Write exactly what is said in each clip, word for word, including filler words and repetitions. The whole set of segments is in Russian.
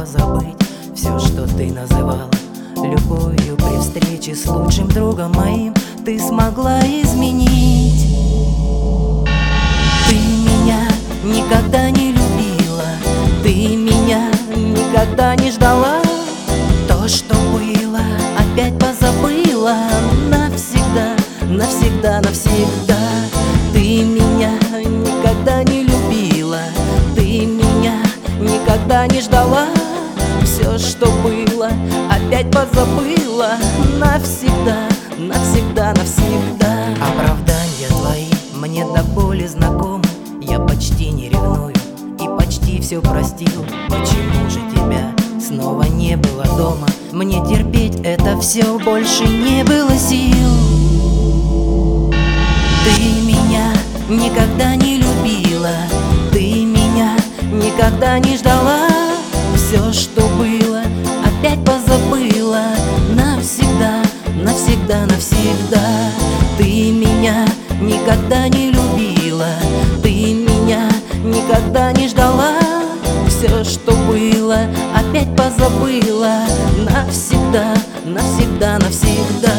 позабыть все, что ты называла любовью. При встрече с лучшим другом моим ты смогла изменить. Ты меня никогда не любила, ты меня никогда не ждала. То, что было, опять позабыла навсегда, навсегда, навсегда. Ты меня никогда не любила, ты меня никогда не ждала. Все, что было, опять позабыла навсегда, навсегда, навсегда. Оправдания твои мне до боли знакомы, я почти не ревную и почти все простил. Почему же тебя снова не было дома? Мне терпеть это все больше не было сил. Ты меня никогда не любила, ты меня никогда не ждала. Все, что было, опять позабыла навсегда, навсегда, навсегда. Ты меня никогда не любила, ты меня никогда не ждала. Все, что было, опять позабыла навсегда, навсегда, навсегда.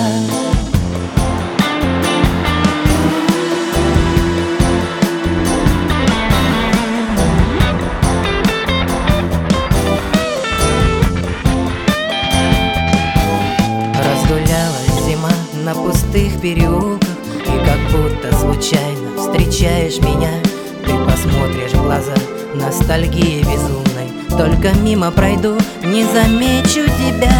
Разгулялась зима на пустых переулках, и как будто случайно встречаешь меня. Ты посмотришь в глаза ностальгии безумной, только мимо пройду, не замечу тебя.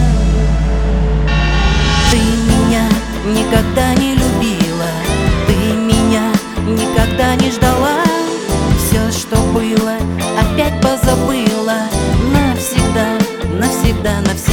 Ты меня никогда не любила, ты меня никогда не ждала. Все, что было, опять позабыла навсегда, навсегда, навсегда.